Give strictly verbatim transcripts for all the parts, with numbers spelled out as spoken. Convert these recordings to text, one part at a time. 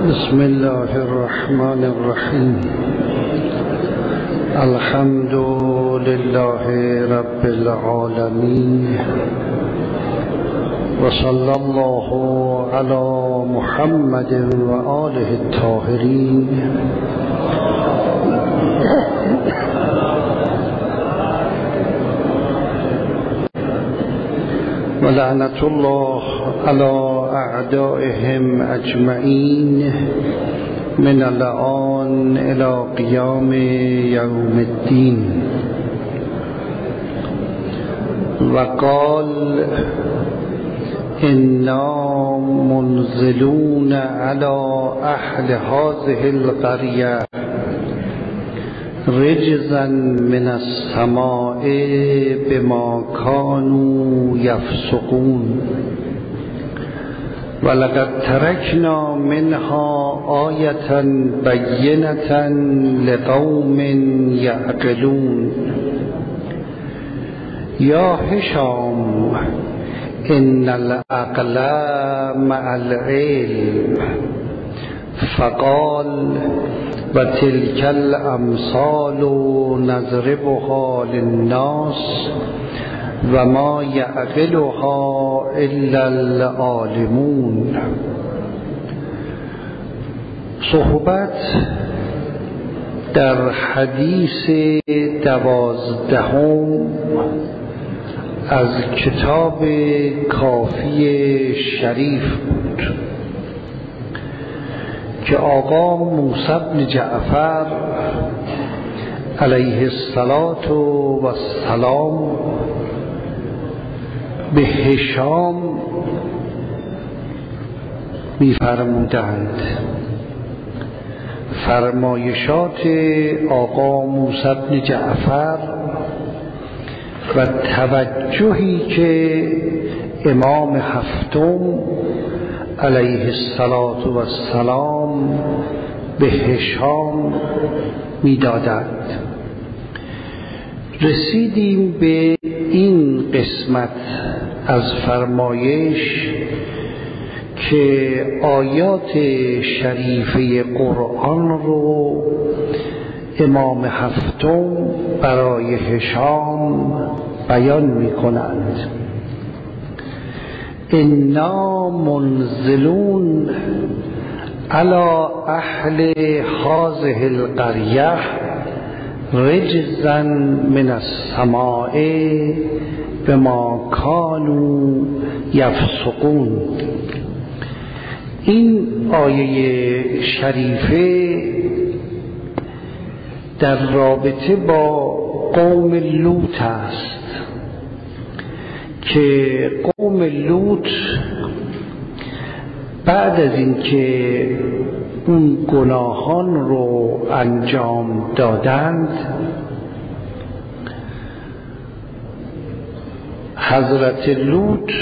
بسم الله الرحمن الرحیم. الحمد لله رب العالمین و صلی الله علی محمد و آله الطاهرین. و لعنت الله علی اعدائهم اجمعین من الآن الى قیام یوم الدین. و قال انا منزلون علی اهل هذه القرية رجزا من السماء بما كانوا يفسقون ولقد تركنا منها آية بينة لقوم يعقلون. يا هشام إن العقل مع العلم. فقال وتلك الأمثال نضربها للناس وما يعقلها إلا العالمون. صحبت در حدیث دوازدهم از کتاب کافی شریف بود که آقا موسی بن جعفر علیه السلام به هشام می‌فرمودند. فرمایشات آقا موسی بن جعفر و توجهی که امام هفتم علیه السلام به هشام می‌دادند. رسیدیم به این قسمت از فرمایش که آیات شریفه قرآن رو امام هفتم برای هشام بیان می کنند. انا منزلون علی اهل هذه القریة رجزا من السماء بما كانوا يفسقون. این آیه شریفه در رابطه با قوم لوط است که قوم لوط بعد از اینکه اون گناهان رو انجام دادند، حضرت لوط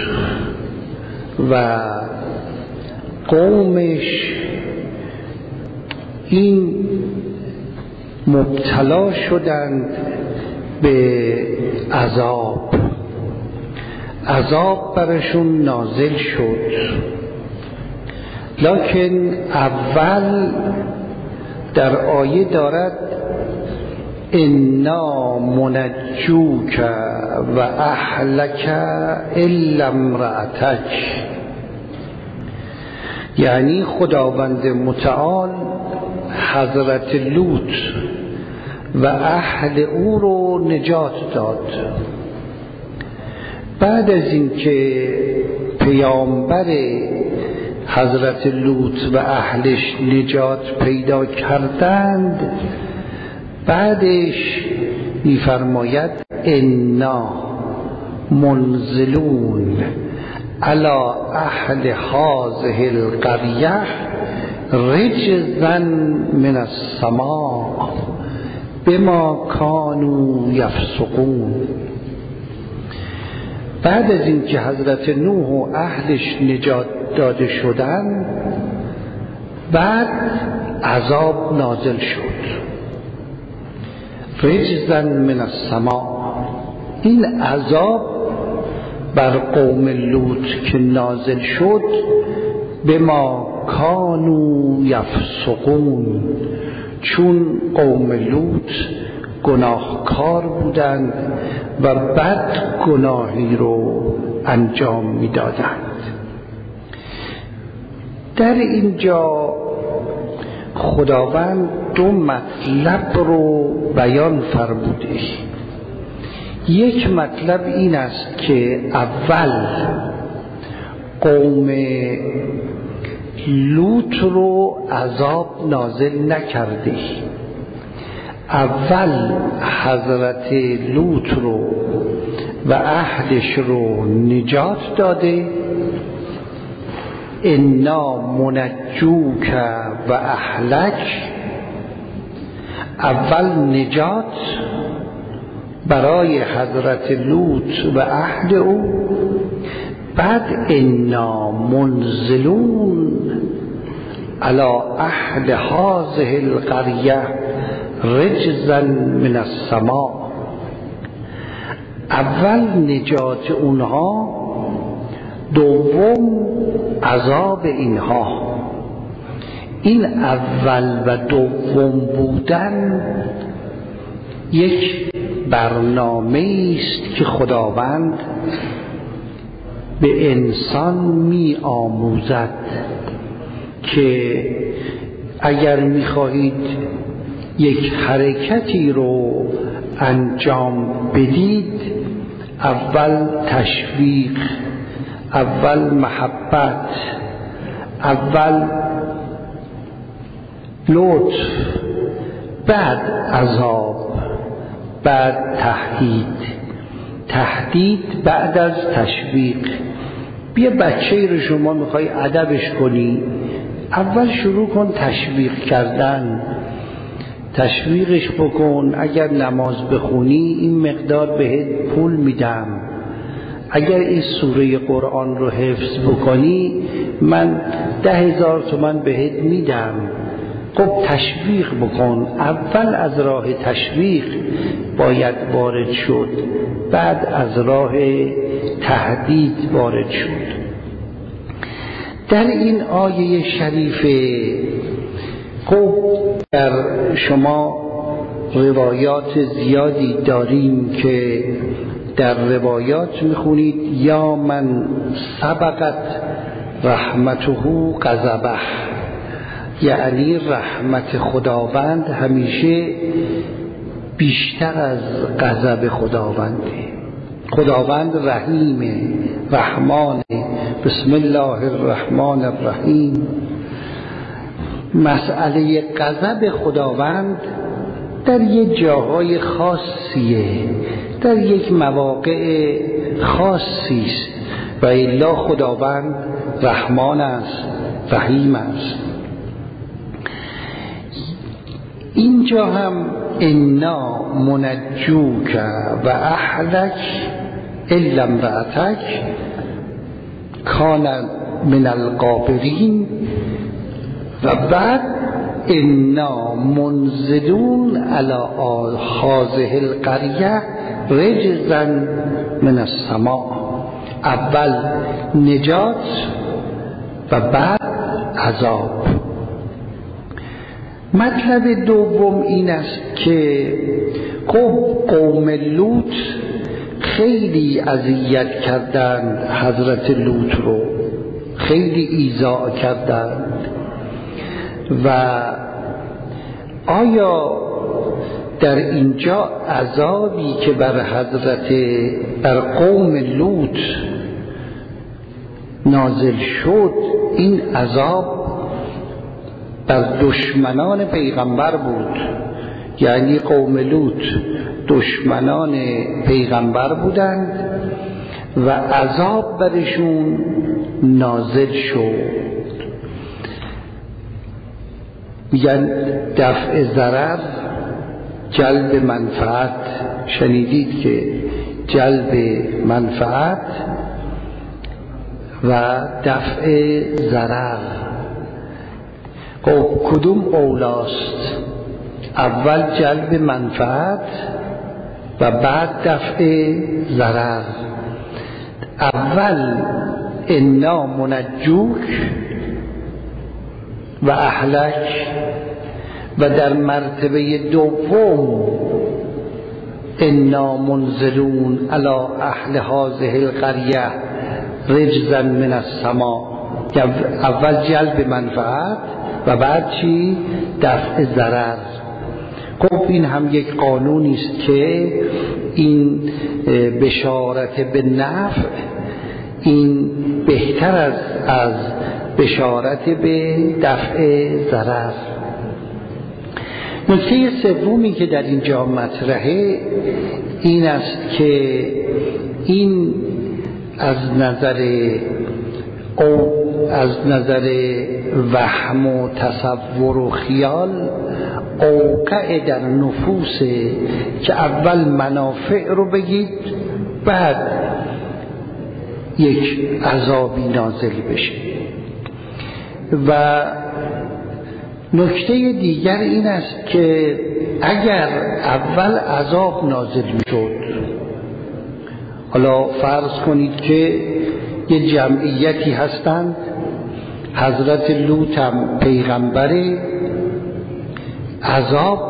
و قومش این مبتلا شدند به عذاب. عذاب برشون نازل شد، لکن اول در آیه دارد انا منجوک و اهلک الا امرأتک، یعنی خداوند متعال حضرت لوط و اهل او رو نجات داد. بعد از اینکه پیامبر حضرت لوط و اهلش نجات پیدا کردند، بعدش می‌فرماید انا منزلون علی اهل هذه القریة رجزا من السماء بما كانوا يفسقون. بعد از اینکه حضرت نوح و اهلش نجات داده شدند، بعد عذاب نازل شد، رجزا من السماء. این عذاب بر قوم لوط که نازل شد بما کانوا یفسقون، چون قوم لوط گناهکار بودند و بد گناهی رو انجام میدادند. در اینجا خداوند دو مطلب رو بیان فرموده. یک مطلب این است که اول قوم لوط رو عذاب نازل نکرده، اول حضرت لوط رو و اهلش رو نجات داده. انا منجوک و اهلک، اول نجات برای حضرت لوط و اهل او، بعد انا منزلون علی اهل هذه القریه رجزا من السماء. اول نجات اونها، دوم عذاب اینها. این اول و دوم بودن یک برنامه است که خداوند به انسان می آموزد که اگر می خواهید یک حرکتی رو انجام بدید، اول تشویق، اول محبت، اول لطف، بعد عذاب، بعد تهدید. تهدید بعد از تشویق. بیا بچه رو شما میخوای ادبش کنی، اول شروع کن تشویق کردن، تشویقش بکن. اگر نماز بخونی این مقدار بهت پول میدم، اگر این سوره قرآن رو حفظ بکنی من ده هزار تومن بهت میدم. خب تشویق بکن. اول از راه تشویق باید وارد شد، بعد از راه تهدید وارد شد. در این آیه شریفه خب در شما روایات زیادی داریم که در روایات میخونید یا من سبقت رحمته غضبه، یعنی رحمت خداوند همیشه بیشتر از غضب خداونده. خداوند رحیمه، رحمانه. بسم الله الرحمن الرحیم. مسئله غضب خداوند در یک جاهای خاصیه، در یک مواقع خاصی است، و الا خداوند رحمان است، رحیم است. اینجا هم انا منجوک و اهلک الا امرأتک کان من الغابرین، و بعد انا منزلون علی هذه القریه رجزا من السماء. اول نجات و بعد عذاب. مطلب دوم این است که قوم لوط خیلی اذیت کردند حضرت لوط رو، خیلی ایذا کردند. و آیا در اینجا عذابی که بر حضرت بر قوم لوط نازل شد، این عذاب بر دشمنان پیغمبر بود؟ یعنی قوم لوط دشمنان پیغمبر بودند و عذاب برشون نازل شد. میگن دفع ضرر جلب منفعت. شنیدید که جلب منفعت و دفع ضرر خب کدوم اولاست؟ اول جلب منفعت و بعد دفع ضرر. اول انا منجوک و اهلک، و در مرتبه دوم انا منزلون علی اهل هذه القریه رجزا من السماء. اول جلب منفعت و بعد چی؟ دفع ضرر. خب این هم یک قانونی است که این بشارت به نفع این بهتر از از بشارت به دفع ضرر. نکته سومی که در اینجا مطرحه این است که این از نظر او از نظر وهم و تصور و خیال اوقع در نفوس که اول منافع رو بگید بعد یک عذابی نازل بشه. و نکته دیگر این است که اگر اول عذاب نازل میشد، حالا فرض کنید که یه جمعیتی هستند، حضرت لوط هم پیغمبر، عذاب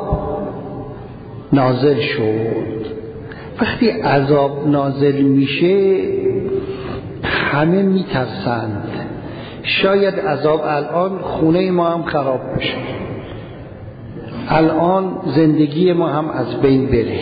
نازل شد. وقتی عذاب نازل میشه همه میترسند شاید عذاب الان خونه ما هم خراب بشه، الان زندگی ما هم از بین بره.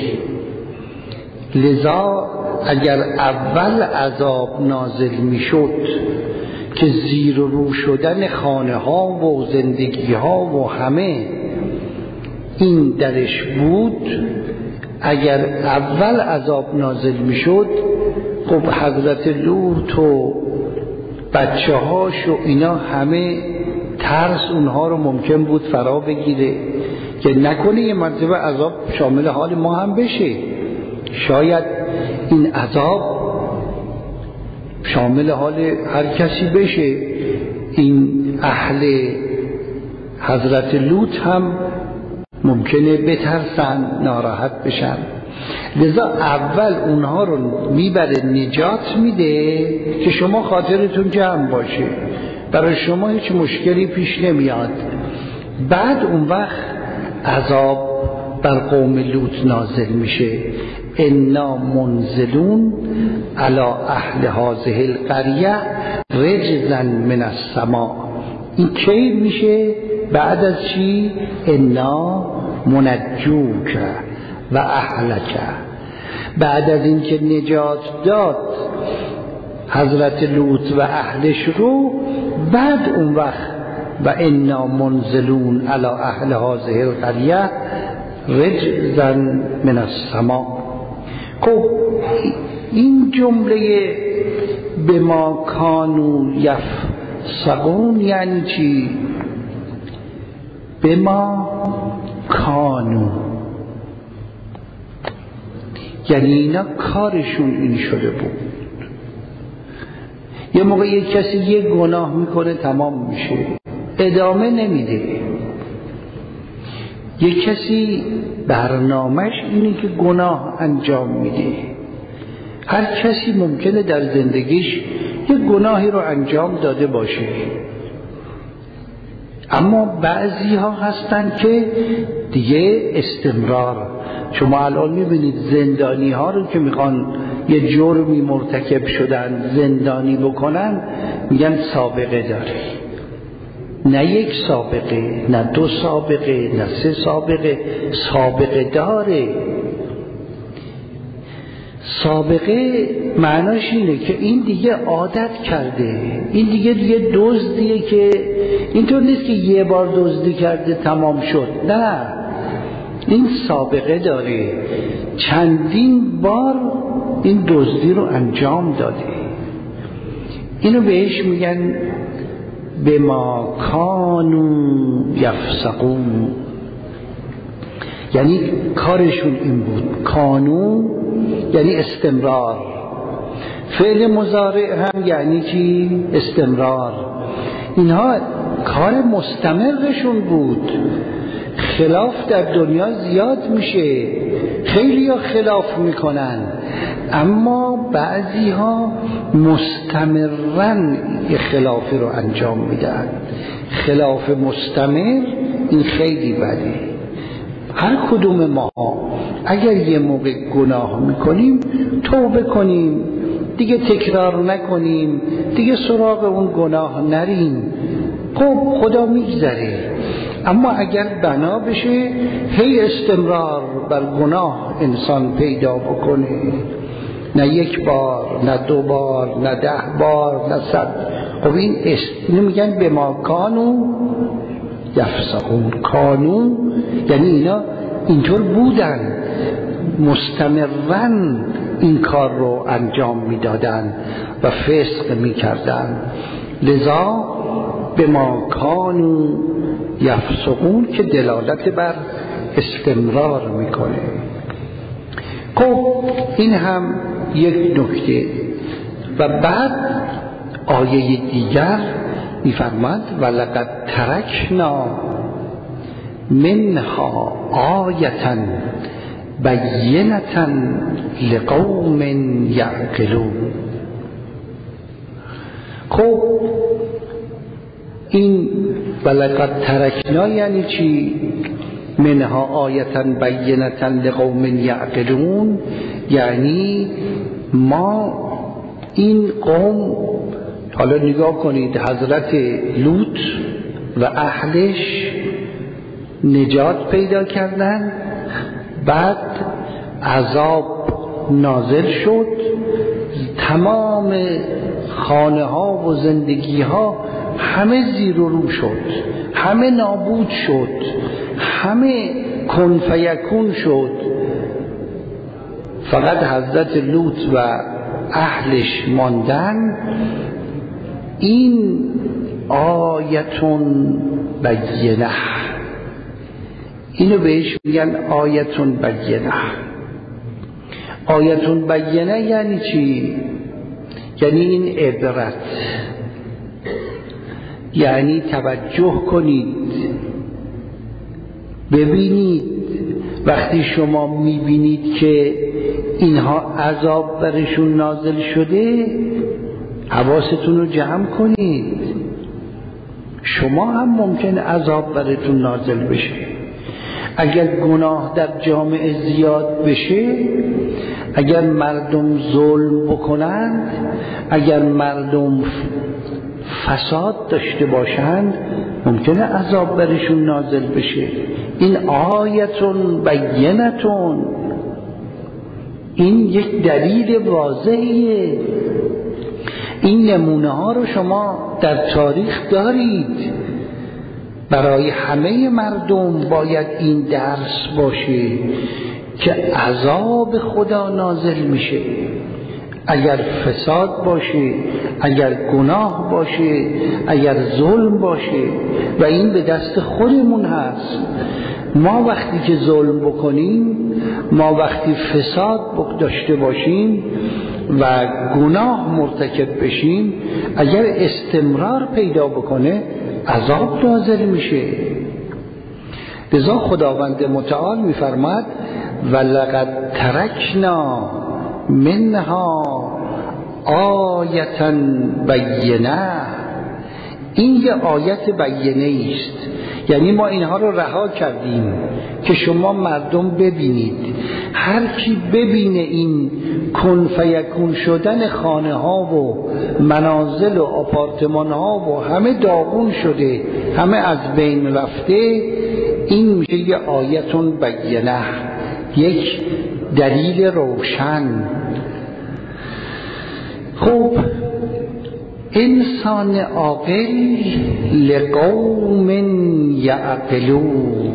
لذا اگر اول عذاب نازل میشد که زیر و رو شدن خانه ها و زندگی ها و همه این درش بود، اگر اول عذاب نازل میشد خب حضرت لوط و بچه هاش و اینا همه ترس اونها رو ممکن بود فرا بگیره که نکنه یه مرتبه عذاب شامل حال ما هم بشه، شاید این عذاب شامل حال هر کسی بشه. این اهل حضرت لوط هم ممکنه بترسن، ناراحت بشن. لذا اول اونها رو میبره نجات میده که شما خاطرتون جمع باشه، برای شما هیچ مشکلی پیش نمیاد. بعد اون وقت عذاب بر قوم لوط نازل میشه، انا منزلون علی اهل هذه القریه رجزا من السماء. این کی میشه؟ بعد از چی؟ انا منجوک و اهلک. بعد از این که نجات داد حضرت لوط و اهلش رو، بعد اون وقت و انا منزلون علی اهل هذه القریه رجزا من السماء. خب این جمله به ما کانوا یفسقون یعنی چی؟ به ما کانوا یعنی اینا کارشون این شده بود. یه موقع یک کسی یک گناه میکنه تمام میشه، ادامه نمیده. یک کسی برنامهش اینه که گناه انجام میده. هر کسی ممکنه در زندگیش یک گناهی رو انجام داده باشه، اما بعضی ها هستن که دیگه استمرار. شما الان میبینید زندانی ها رو که میخوان یه جرمی مرتکب شدن زندانی بکنن، میگن سابقه داره. نه یک سابقه، نه دو سابقه، نه سه سابقه، سابقه داره. سابقه معناش اینه که این دیگه عادت کرده، این دیگه دیگه دزدیه که اینطور نیست که یه بار دزدی کرده تمام شد، نه، این سابقه داره، چندین بار این دزدی رو انجام داده. اینو بهش میگن به ما کانوا یفسقون، یعنی کارشون این بود. کانوا یعنی استمرار، فعل مضارع هم یعنی چی؟ استمرار. اینها کار مستمرشون بود. خلاف در دنیا زیاد میشه، خیلی ها خلاف میکنن، اما بعضی ها مستمرن یه خلافی رو انجام میدن. خلاف مستمر، این خیلی بده. هر کدوم ما اگر یه موقع گناه میکنیم توبه کنیم، دیگه تکرار نکنیم، دیگه سراغ اون گناه نریم، خب خدا میگذره. اما اگر بنا بشه هی استمرار بر گناه انسان پیدا بکنه، نه یک بار، نه دو بار، نه ده بار، نه صد، خب این است نمیگن به ما کانو یفسقون. کانو یعنی اینا اینطور بودن، مستمرن این کار رو انجام میدادن و فسق میکردن. لذا به ما کانو یفسقون که دلالت بر استمرار میکنه. خب این هم یک نکته. و بعد آیه دیگر میفرماد ولقد ترکنا منها آیة بینة لقوم یعقلون. خب این ولقد ترکنا یعنی چی؟ منها آیة بینة لقوم یعقلون یعنی ما این قوم، حالا نگاه کنید، حضرت لوط و اهلش نجات پیدا کردن، بعد عذاب نازل شد، تمام خانه ها و زندگی ها همه زیر و رو شد، همه نابود شد، همه کن فیکون شد. فقط حضرت لوط و اهلش ماندن. این آیتون بینه، اینو بهش میگن آیتون بینه. آیتون بینه یعنی چی؟ یعنی این عبرت، یعنی توجه کنید، ببینید. وقتی شما میبینید که اینها عذاب برشون نازل شده، حواستون رو جمع کنید. شما هم ممکن عذاب براتون نازل بشه. اگر گناه در جامعه زیاد بشه، اگر مردم ظلم بکنند، اگر مردم فساد داشته باشند، ممکنه عذاب برشون نازل بشه. این آیتون بینتون، این یک دلیل واضحیه. این نمونه ها رو شما در تاریخ دارید. برای همه مردم باید این درس باشه که عذاب خدا نازل میشه. اگر فساد باشه، اگر گناه باشه، اگر ظلم باشه، و این به دست خودمون هست. ما وقتی که ظلم بکنیم، ما وقتی فساد داشته باشیم و گناه مرتکب بشیم، اگر استمرار پیدا بکنه عذاب نازل میشه. لذا خداوند متعال میفرماد ولقد ترکنا منها آیة بینه. این یه آیت بینه است، یعنی ما اینها رو رها کردیم که شما مردم ببینید. هر کی ببینه این کن فیکون شدن خانه ها و منازل و آپارتمان ها و همه داغون شده، همه از بین رفته، این میشه یه آیتون بینه، یک دلیل روشن. خب انسان عاقل لقوم یعقلون،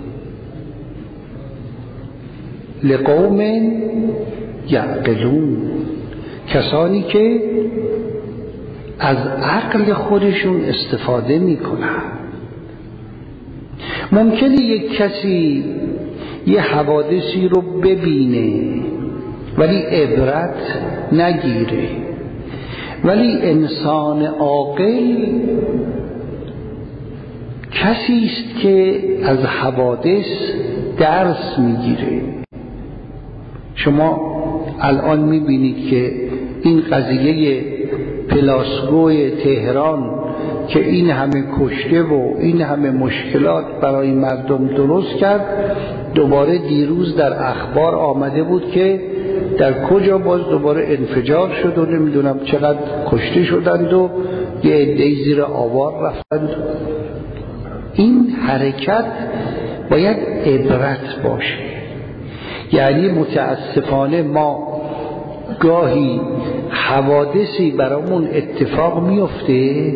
لقوم یعقلون، کسانی که از عقل خودشون استفاده میکنن. ممکنه یک کسی یه حوادثی رو ببینه ولی عبرت نگیره، ولی انسان عاقل کسی است که از حوادث درس میگیره. شما الان میبینید که این قضیه پلاسگوی تهران که این همه کشته و این همه مشکلات برای مردم درست کرد، دوباره دیروز در اخبار آمده بود که در کجا باز دوباره انفجار شد و نمیدونم چقدر کشته شدند و یه عده‌ای زیر آوار رفتند. این حرکت باید عبرت باشه. یعنی متاسفانه ما گاهی حوادثی برامون اتفاق میفته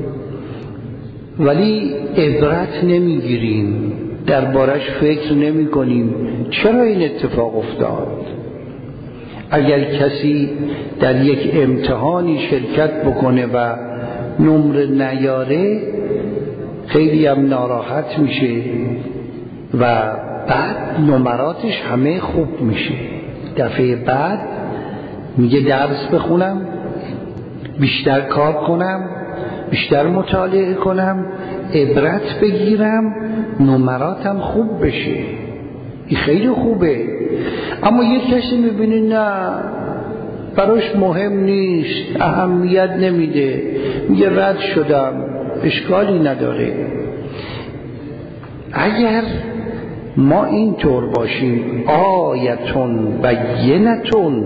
ولی عبرت نمیگیریم، دربارش فکر نمی کنیم چرا این اتفاق افتاد. اگر کسی در یک امتحانی شرکت بکنه و نمره نیاره خیلی هم ناراحت میشه و بعد نمراتش همه خوب میشه. دفعه بعد میگه درس بخونم، بیشتر کار کنم، بیشتر مطالعه کنم، عبرت بگیرم، نمراتم خوب بشه. این خیلی خوبه. اما یک کسی میبینه نه براش مهم نیست، اهمیت نمیده، میگه رد شدم، اشکالی نداره. اگر ما اینطور باشیم آیتون بینتون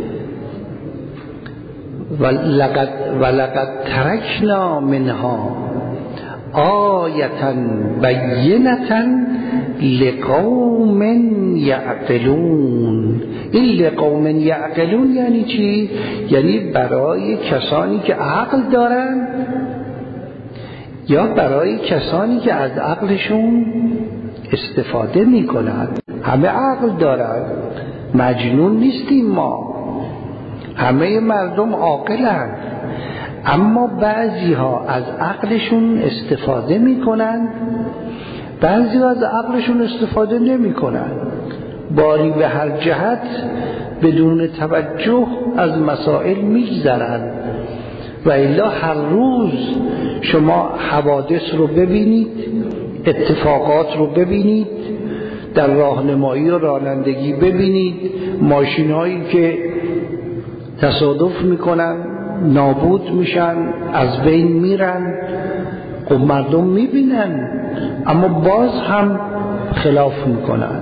ولقد ولقد ترکنا منها آیتا بینتا لقوم یعقلون. این لقوم یعقلون یعنی چی؟ یعنی برای کسانی که عقل دارن یا برای کسانی که از عقلشون استفاده میکنن. همه عقل دارن، مجنون نیستیم ما، همه مردم عاقلن، اما بعضی ها از عقلشون استفاده میکنن، بعضی ها از عقلشون استفاده نمیکنن. باری به هر جهت بدون توجه از مسائل میگذرن. و الا هر روز شما حوادث رو ببینید، اتفاقات رو ببینید، در راهنمایی و رانندگی ببینید ماشین هایی که تصادف میکنن، نابود میشن، از بین میرن. خب مردم میبینن اما باز هم خلاف میکنن،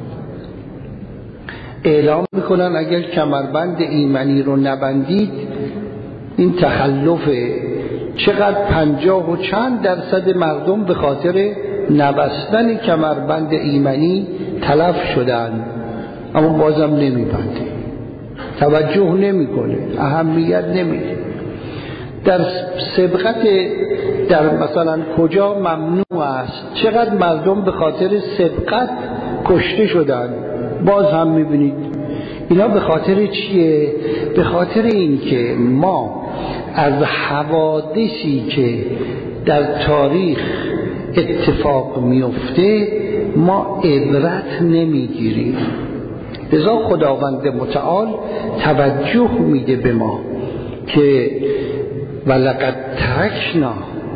اعلام میکنن اگر کمربند ایمنی رو نبندید این تخلفه. چقدر پنجاه و چند درصد مردم به خاطر نبستن کمربند ایمنی تلف شدن، اما بازم نمیبنده، توجه نمیکنه، اهمیت نمیده. در سبقت در مثلا کجا ممنوع است، چقدر مردم به خاطر سبقت کشته شدن، باز هم میبینید. اینا به خاطر چیه؟ به خاطر این که ما از حوادثی که در تاریخ اتفاق میفته ما عبرت نمیگیریم. لذا خداوند متعال توجه میده به ما که ولقد ترکنا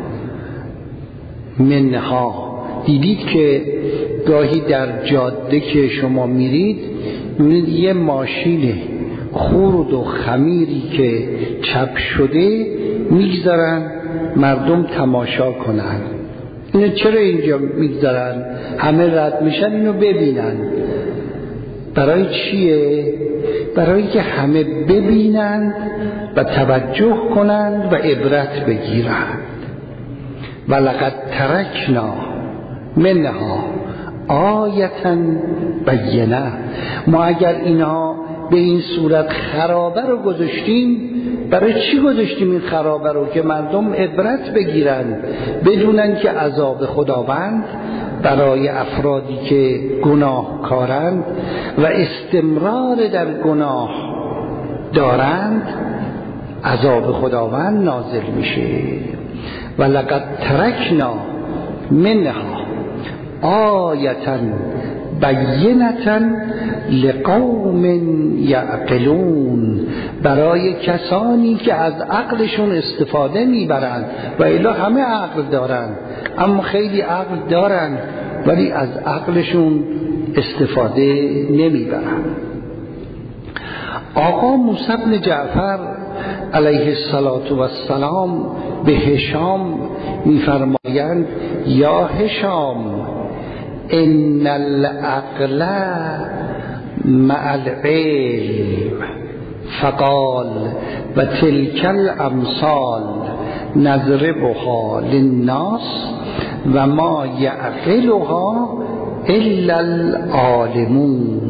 منها. دیدید که گاهی در جاده که شما میرید میبینید یه ماشین خورد و خمیری که چپ شده میگذارن مردم تماشا کنن. اینو چرا اینجا میگذارن؟ همه رد میشن اینو ببینن. برای چیه؟ برای که همه ببینن و توجه کنند و عبرت بگیرند. ولقد ترکنا منها آیتا بینه. ما اگر اینها به این صورت خرابه رو گذاشتیم، برای چی گذاشتیم این خرابه رو؟ که مردم عبرت بگیرن، بدونن که عذاب خداوند برای افرادی که گناه کارند و استمرار در گناه دارند عذاب خداوند نازل میشه. ولقد ترکنا منها آیتا بینتا لقوم یعقلون. برای کسانی که از عقلشون استفاده میبرند. و الا همه عقل دارن، اما خیلی عقل دارن ولی از عقلشون استفاده نمیبرند. آقا موسی بن جعفر علیه الصلاة و السلام به هشام میفرمایند یا هشام ان العقل مع العلم فقال و تلک الامثال نضربها للناس و ما یعقلها الا العالمون.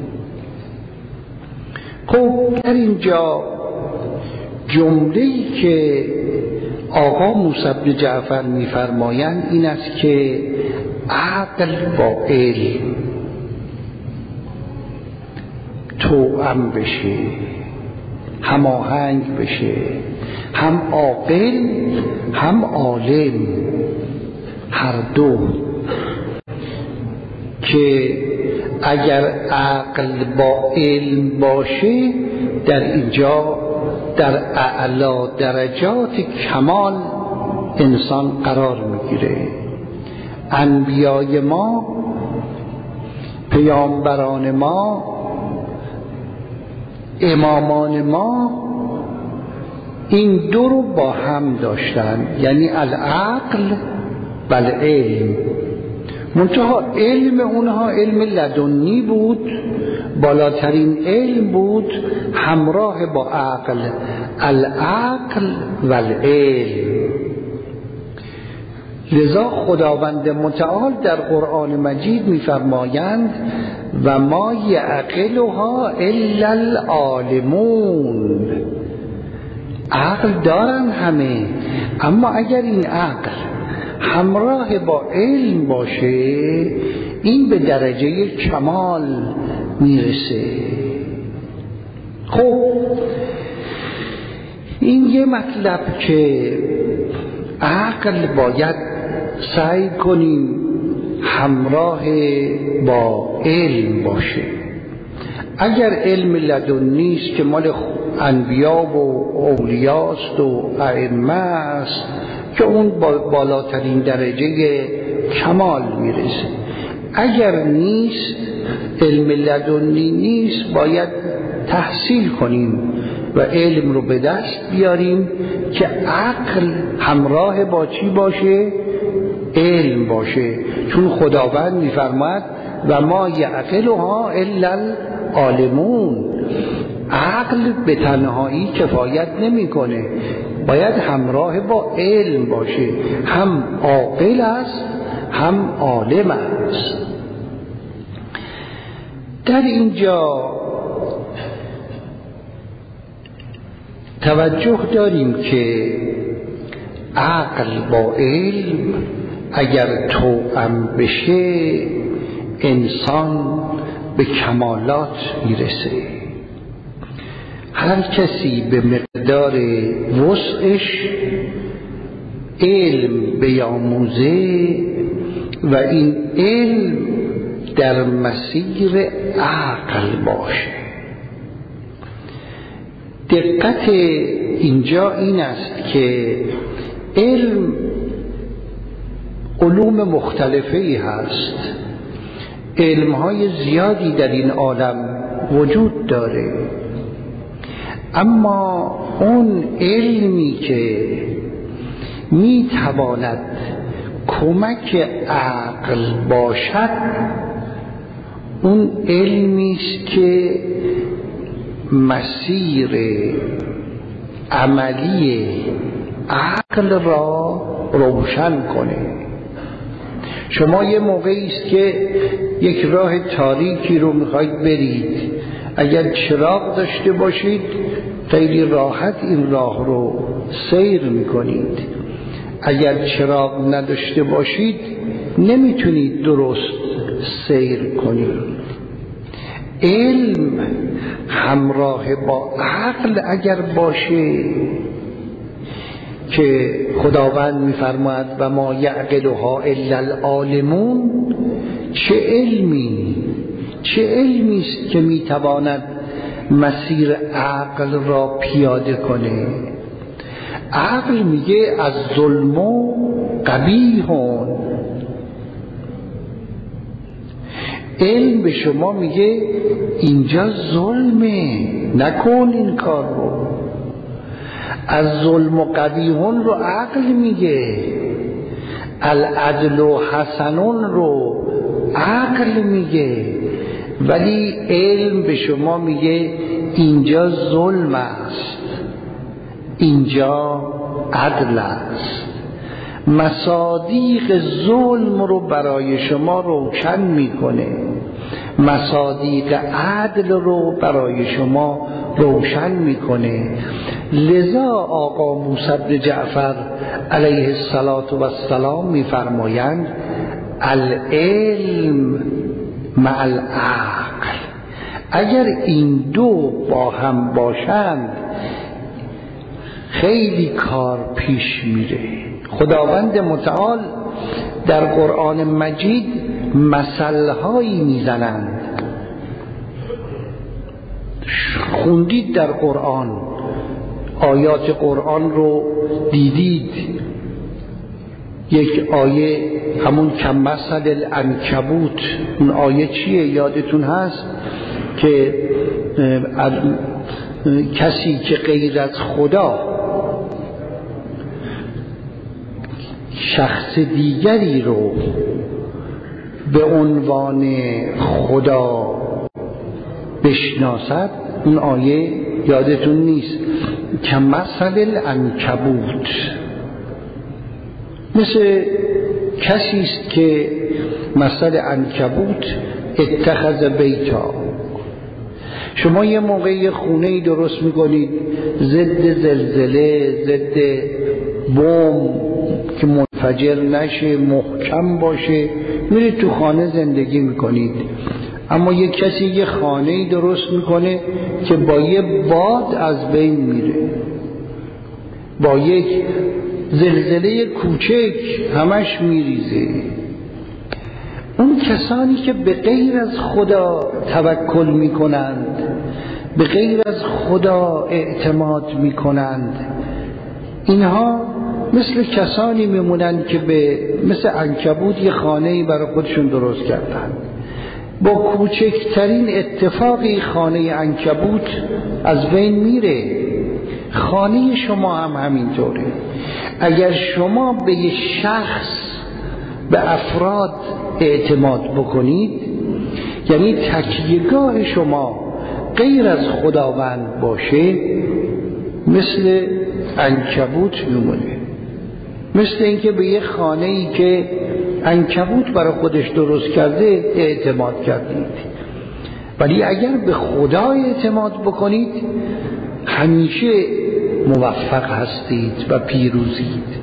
خب در اینجا جمله‌ای که آقا موسی بن جعفر میفرمایند این است که عقل با علم توأم بشه، هماهنگ بشه، هم عاقل هم عالم، هر دو. که اگر عقل با علم باشه در اینجا در اعلی درجات کمال انسان قرار میگیره. انبیای ما، پیامبران ما، امامان ما این دو رو با هم داشتن، یعنی العقل و العلم. منتها علم اونها علم لدنی بود، بالاترین علم بود همراه با عقل، العقل و العلم. لذا خداوند متعال در قرآن مجید می‌فرمایند و ما یعقلها الا العالمون. عقل دارن همه، اما اگر این عقل همراه با علم باشه این به درجه کمال میرسه. خب این یه مطلب که عقل باید سعی کنیم همراه با علم باشه. اگر علم لدنی است که مال انبیا و اولیاست و ائمه است که اون بالاترین درجه کمال میرسه. اگر نیست، علم لدنی نیست، باید تحصیل کنیم و علم رو به دست بیاریم که عقل همراه با چی باشه؟ علم باشه. چون خداوند میفرماد و ما یعقلها الا العالمون. عقل به تنهایی کفایت نمیکنه، باید همراه با علم باشه، هم عاقل است هم عالم است. در اینجا توجه داریم که عقل با علم اگر توأم بشه انسان به کمالات میرسه. هر کسی به مقدار وسعش علم بیاموزه و این علم در مسیر عقل باشه. دقت اینجا این است که علم علوم مختلفی هست، علمهای زیادی در این عالم وجود داره، اما اون علمی که می تواند کمک عقل باشد اون علمی است که مسیر عملی عقل را روشن کنه. شما یه موقعی است که یک راه تاریکی رو میخواید برید، اگر چراغ داشته باشید خیلی راحت این راه رو سیر میکنید. اگر چراغ نداشته باشید نمیتونید درست سیر کنید. علم همراه با عقل اگر باشه که خداوند میفرماید و ما یعقلها الا العالمون، چه علمی چه علمی است که میتواند مسیر عقل را پیاده کنه. عقل میگه از ظلم و قبیحون، علم به شما میگه اینجا ظلمه، نکن این کار رو. از ظلم و قبیحون رو عقل میگه، العدل و حسنون رو عقل میگه، ولی علم به شما میگه اینجا ظلم است، اینجا عدل است. مصادیق ظلم رو برای شما روشن میکنه، مصادیق عدل رو برای شما روشن میکنه. لذا آقا موسی بن جعفر علیه السلام میفرمایند العلم مع العقل. اگر این دو با هم باشند خیلی کار پیش میره. خداوند متعال در قرآن مجید مثلهایی میزنند، خوندید در قرآن، آیات قرآن رو دیدید. یک آیه همون کمثل العنکبوت، اون آیه چیه یادتون هست که کسی که غیر از خدا شخص دیگری رو به عنوان خدا بشناسد، اون آیه یادتون نیست، کمثل العنکبوت، مثل کسی است که مثل عنکبوت اتخذ بیتا. شما یه موقعی خونه‌ای درست میکنید ضد زلزله، ضد بمب که منفجر نشه، محکم باشه، میرید تو خانه زندگی میکنید. اما یک کسی یه خانه‌ای درست میکنه که با یه باد از بین میره، با یک زلزله کوچک همش میریزه. اون کسانی که به غیر از خدا توکل میکنند، به غیر از خدا اعتماد میکنند، اینها مثل کسانی میمونند که به مثل عنکبوت یه خانه‌ای برای خودشون درست کردن. با کوچکترین اتفاقی خانه عنکبوت از بین میره. خانه شما هم همینطوره. اگر شما به یه شخص، به افراد اعتماد بکنید، یعنی تکیهگاه شما غیر از خداوند باشه، مثل عنکبوت میمونه. مثل اینکه به یه خانه‌ای که عنکبوت برای خودش درست کرده اعتماد کردید. ولی اگر به خدا اعتماد بکنید همیشه موفق هستید و پیروزید.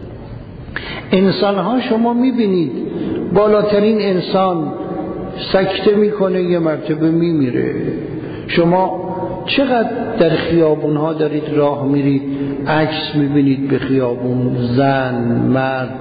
انسان‌ها شما می‌بینید بالاترین انسان سکته میکنه، یه مرتبه میمیره. شما چقدر در خیابون‌ها دارید راه میرید، عکس می‌بینید به خیابون، زن، مرد،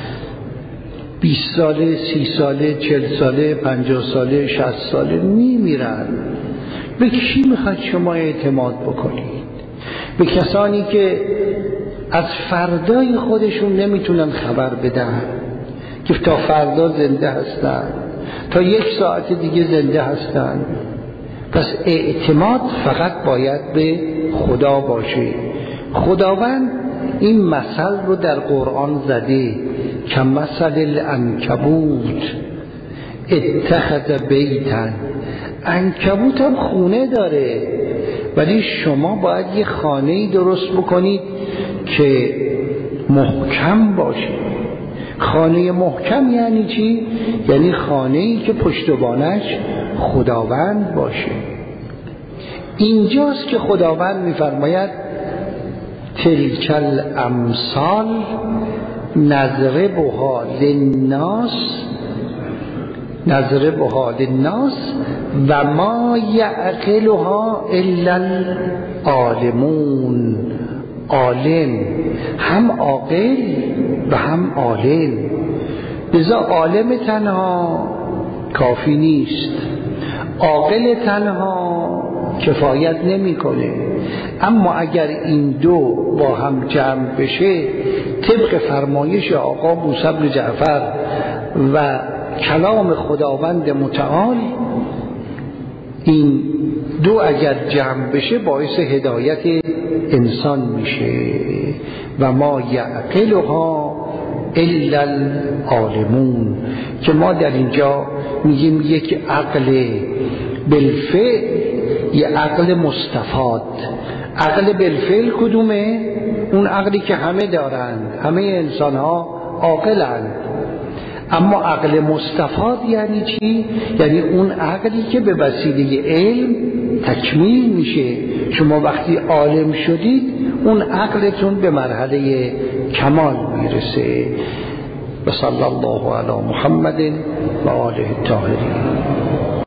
بیست ساله، سی ساله، چل ساله، پنجاه ساله، شصت ساله میمیرن. به کی میخواد شما اعتماد بکنید؟ به کسانی که از فردای خودشون نمیتونن خبر بدن، که تا فردا زنده هستن، تا یک ساعت دیگه زنده هستن. پس اعتماد فقط باید به خدا باشه. خداوند این مثل رو در قرآن زده، کمثل العنکبوت اتخذ بیتا. عنکبوت هم خونه داره، ولی شما باید یه خانه‌ای درست بکنید که محکم باشه. خانه محکم یعنی چی؟ یعنی خانه‌ای که پشتوانش خداوند باشه. اینجاست که خداوند می‌فرماید تلک الامثال نضربها للناس نضربها للناس و ما یعقلها الا العالمون. عالم، هم عاقل و هم عالم. لذا عالم تنها کافی نیست، عاقل تنها کفایت نمیکنه. اما اگر این دو با هم جمع بشه، طبق فرمایش آقا موسی بن جعفر و کلام خداوند متعال، این دو اگر جمع بشه باعث هدایت انسان میشه. و ما یعقلها الا العالمون، که ما در اینجا میگیم یک عقل بالفعل، یه عقل مستفاد. عقل بالفعل کدومه؟ اون عقلی که همه دارند، همه انسان ها عاقلند. اما عقل مستفاد یعنی چی؟ یعنی اون عقلی که به وسیله علم تکمیل میشه. شما وقتی عالم شدید اون عقلتون به مرحله کمال میرسه. و صلی الله علی محمد و آله الطاهرین.